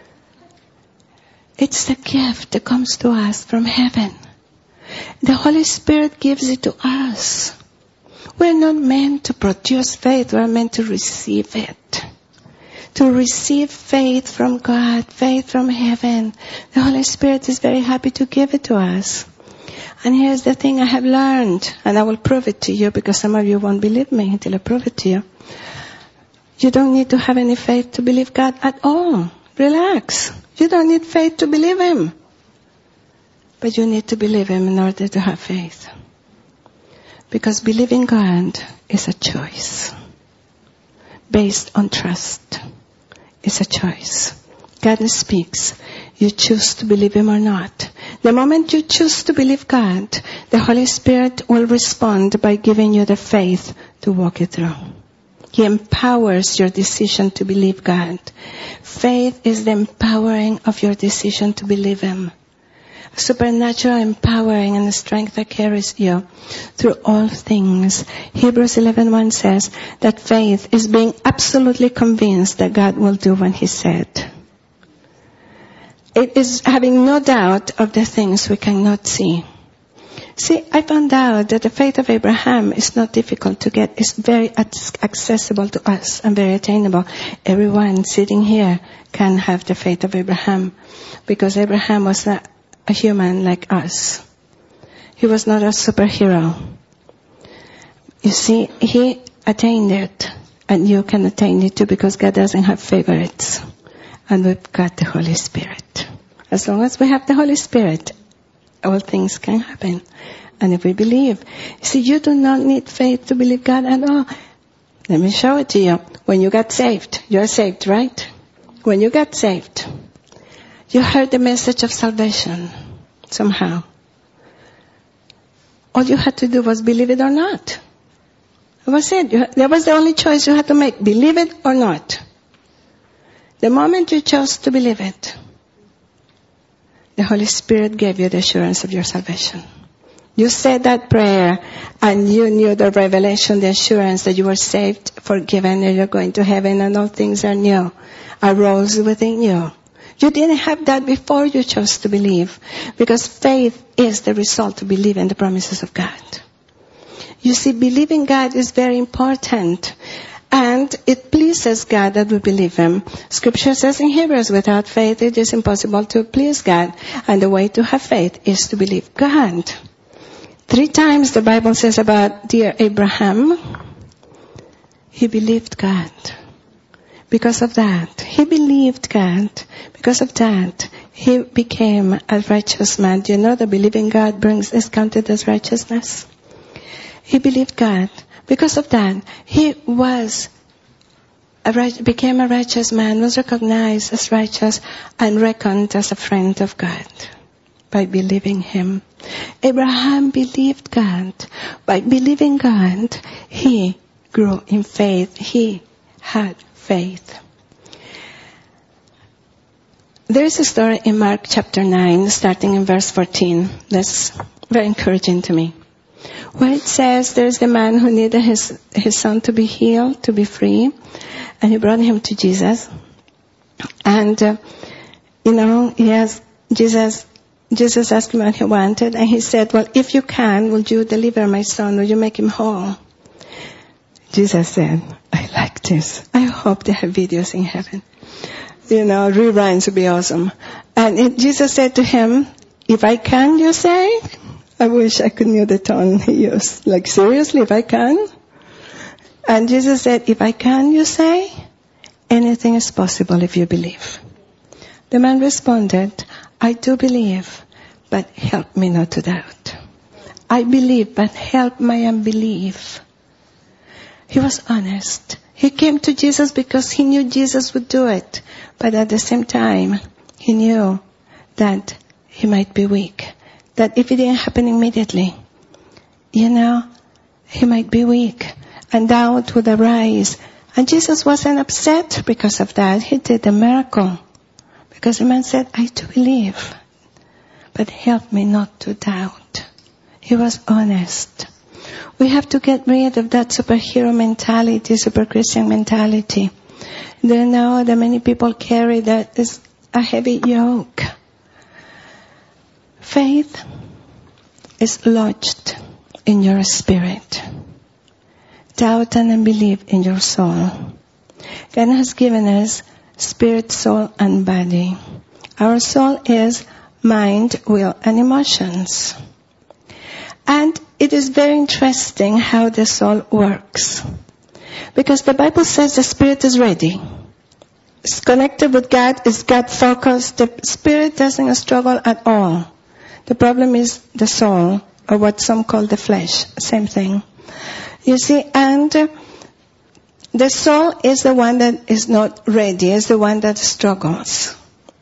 [SPEAKER 1] It's the gift that comes to us from heaven. The Holy Spirit gives it to us. We're not meant to produce faith. We're meant to receive it. To receive faith from God, faith from heaven. The Holy Spirit is very happy to give it to us. And here's the thing I have learned, and I will prove it to you because some of you won't believe me until I prove it to you. You don't need to have any faith to believe God at all. Relax. You don't need faith to believe Him. But you need to believe Him in order to have faith. Because believing God is a choice. Based on trust. It's a choice. God speaks. You choose to believe Him or not. The moment you choose to believe God, the Holy Spirit will respond by giving you the faith to walk it through. He empowers your decision to believe God. Faith is the empowering of your decision to believe Him. Supernatural empowering and the strength that carries you through all things. Hebrews eleven one says that faith is being absolutely convinced that God will do what He said. It is having no doubt of the things we cannot see. See, I found out that the faith of Abraham is not difficult to get. It's very accessible to us and very attainable. Everyone sitting here can have the faith of Abraham because Abraham was not a human like us. He was not a superhero. You see, he attained it and you can attain it too because God doesn't have favorites. And we've got the Holy Spirit. As long as we have the Holy Spirit, all things can happen. And if we believe, see, you do not need faith to believe God at all. Let me show it to you. When you got saved, you're saved, right? When you got saved, you heard the message of salvation somehow. All you had to do was believe it or not. That was it. You, that was the only choice you had to make. Believe it or not. The moment you chose to believe it, the Holy Spirit gave you the assurance of your salvation. You said that prayer and you knew the revelation, the assurance that you were saved, forgiven, and you're going to heaven and all things are new, arose within you. You didn't have that before you chose to believe because faith is the result to believe in the promises of God. You see, believing God is very important. And it pleases God that we believe Him. Scripture says in Hebrews, without faith it is impossible to please God. And the way to have faith is to believe God. Three times the Bible says about dear Abraham, he believed God. Because of that, he believed God. Because of that, he became a righteous man. Do you know that believing God brings is counted as righteousness? He believed God. Because of that, he was a right, became a righteous man, was recognized as righteous and reckoned as a friend of God by believing Him. Abraham believed God. By believing God, he grew in faith. He had faith. There is a story in Mark chapter nine, starting in verse fourteen. That's very encouraging to me. where it says there's the man who needed his, his son to be healed, to be free, and he brought him to Jesus. And, uh, you know, he has, Jesus, Jesus asked him what he wanted, and he said, well, if you can, will you deliver my son? Will you make him whole? Jesus said, I like this. I hope they have videos in heaven. You know, rewinds would be awesome. And it, Jesus said to him, if I can, you say? I wish I could know the tone he used. Like, seriously, if I can? And Jesus said, if I can, you say? Anything is possible if you believe. The man responded, I do believe, but help me not to doubt. I believe, but help my unbelief. He was honest. He came to Jesus because he knew Jesus would do it. But at the same time, he knew that he might be weak. That if it didn't happen immediately, you know, he might be weak. And doubt would arise. And Jesus wasn't upset because of that. He did a miracle. Because the man said, I do believe, but help me not to doubt. He was honest. We have to get rid of that superhero mentality, super Christian mentality. Do you know that many people carry that is a heavy yoke? Faith is lodged in your spirit. Doubt and unbelief in your soul. God has given us spirit, soul, and body. Our soul is mind, will, and emotions. And it is very interesting how the soul works. Because the Bible says the spirit is ready. It's connected with God, it's God focused. The spirit doesn't struggle at all. The problem is the soul, or what some call the flesh. Same thing. You see, and uh, the soul is the one that is not ready, is the one that struggles.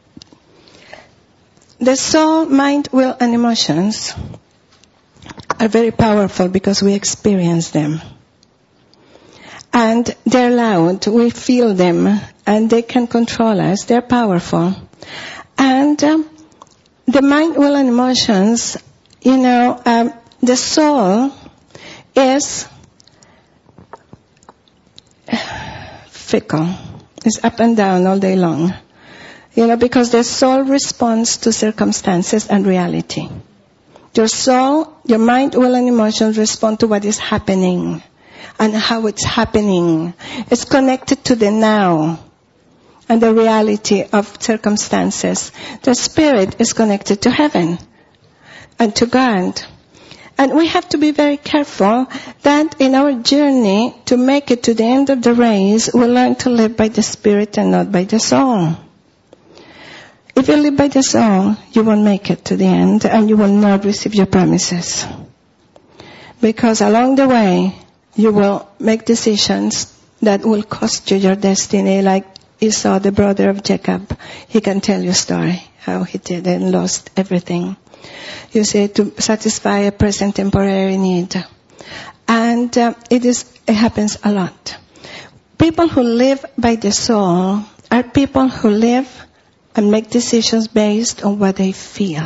[SPEAKER 1] The soul, mind, will, and emotions are very powerful because we experience them. And they're loud, we feel them, and they can control us, they're powerful. And um, the mind, will, and emotions, you know, um, the soul is fickle. It's up and down all day long. You know, because the soul responds to circumstances and reality. Your soul, your mind, will, and emotions respond to what is happening and how it's happening. It's connected to the now and the reality of circumstances. The spirit is connected to heaven and to God. And we have to be very careful that in our journey to make it to the end of the race, we learn to live by the spirit and not by the soul. If you live by the soul, you won't make it to the end and you will not receive your promises. Because along the way, you will make decisions that will cost you your destiny. Like Esau, the brother of Jacob, he can tell you a story, how he did and lost everything. You see, to satisfy a present temporary need. And uh, it is, it happens a lot. People who live by the soul are people who live and make decisions based on what they feel.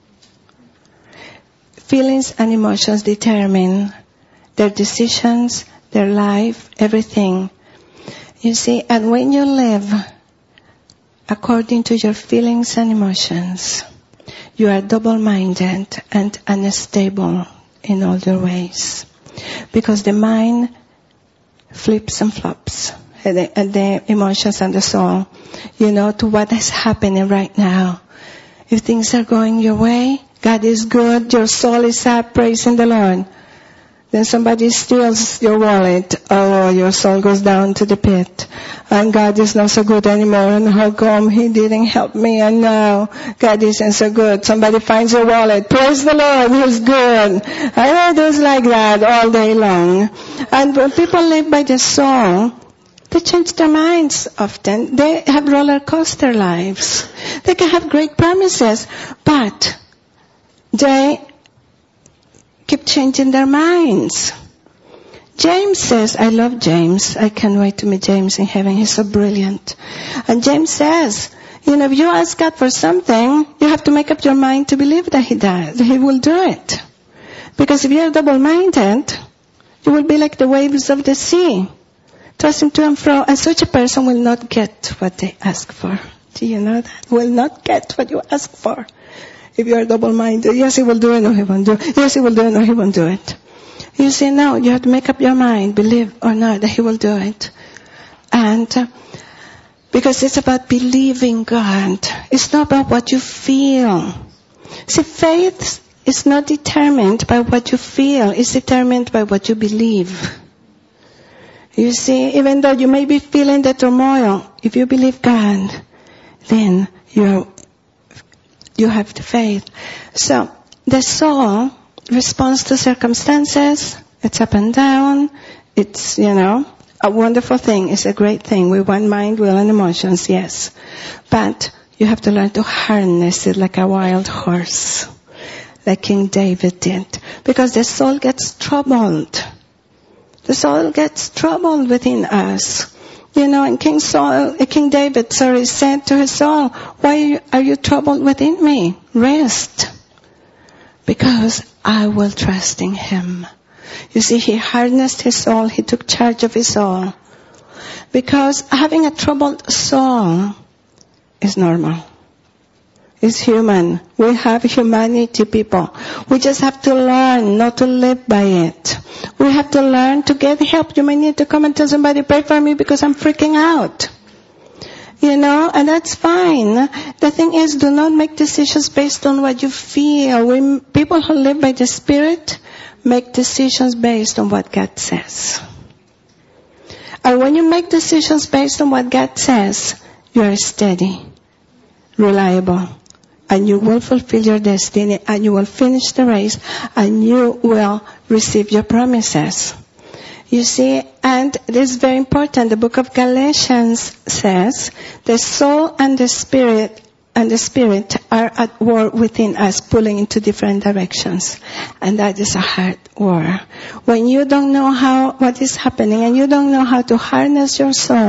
[SPEAKER 1] Feelings and emotions determine their decisions, their life, everything. You see, and when you live according to your feelings and emotions, you are double-minded and unstable in all your ways. Because the mind flips and flops. And the, and the emotions and the soul, you know, to what is happening right now. If things are going your way, God is good, your soul is up, praising the Lord. Then somebody steals your wallet, oh, your soul goes down to the pit. And God is not so good anymore, and how come He didn't help me, and now God isn't so good. Somebody finds your wallet, praise the Lord, He's good. I know those like that all day long. And when people live by the soul, they change their minds often. They have roller coaster lives. They can have great promises, but they keep changing their minds. James says, I love James. I can't wait to meet James in heaven. He's so brilliant. And James says, you know, if you ask God for something, you have to make up your mind to believe that He does. He will do it. Because if you're double-minded, you will be like the waves of the sea, tossing to and fro, and such a person will not get what they ask for. Do you know that? Will not get what you ask for. If you are double-minded, yes, he will do it, no, he won't do it. Yes, he will do it, no, he won't do it. You say, no, you have to make up your mind, believe or not, that he will do it. And uh, because it's about believing God. It's not about what you feel. See, faith is not determined by what you feel. It's determined by what you believe. You see, even though you may be feeling the turmoil, if you believe God, then you you have the faith. So, the soul responds to circumstances. It's up and down. It's, you know, a wonderful thing. It's a great thing. We want mind, will, and emotions, yes. But you have to learn to harness it like a wild horse, like King David did. Because the soul gets troubled. The soul gets troubled within us. You know, and King Saul, King David, sorry, said to his soul, why are you troubled within me? Rest. Because I will trust in him. You see, he harnessed his soul. He took charge of his soul. Because having a troubled soul is normal. It's human. We have humanity, people. We just have to learn not to live by it. We have to learn to get help. You may need to come and tell somebody, pray for me because I'm freaking out. You know, and that's fine. The thing is, do not make decisions based on what you feel. We, people who live by the Spirit make decisions based on what God says. And when you make decisions based on what God says, you are steady, reliable, and you will fulfill your destiny, and you will finish the race, and you will receive your promises. You see, and this is very important. The book of Galatians says, the soul and the spirit and the spirit are at war within us, pulling into different directions. And that is a hard war. When you don't know how, what is happening, and you don't know how to harness your soul,